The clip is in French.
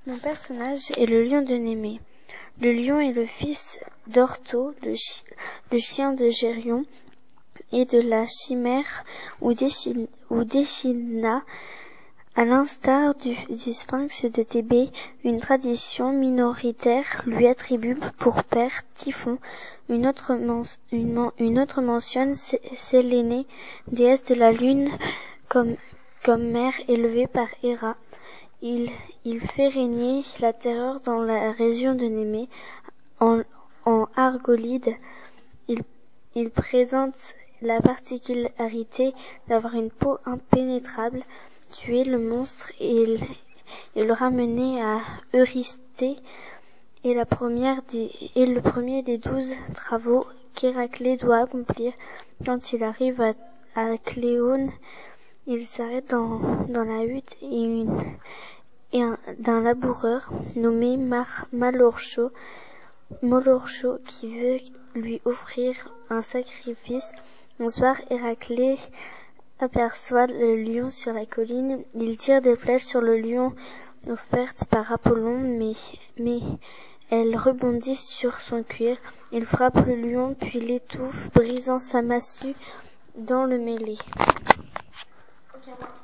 Mon personnage est le lion de Némée. Le lion est le fils d'Ortho, le chien de Gérion, et de la chimère Oudéchina. À l'instar du sphinx de Thébé, une tradition minoritaire lui attribue pour père Typhon. Une autre mentionne Sélénée, déesse de la lune, comme mère élevée par Héra. Il fait régner la terreur dans la région de Némée. En Argolide, il présente la particularité d'avoir une peau impénétrable. Tuer le monstre et le ramener à Eurysthée est le premier des 12 travaux qu'Héraclès doit accomplir. Quand il arrive à Cléone, il s'arrête dans la hutte d'un laboureur nommé Molorcho qui veut lui offrir un sacrifice. Un soir, Héraclès aperçoit le lion sur la colline. Il tire des flèches sur le lion offertes par Apollon, mais elles rebondissent sur son cuir. Il frappe le lion puis l'étouffe, brisant sa massue dans le mêlée.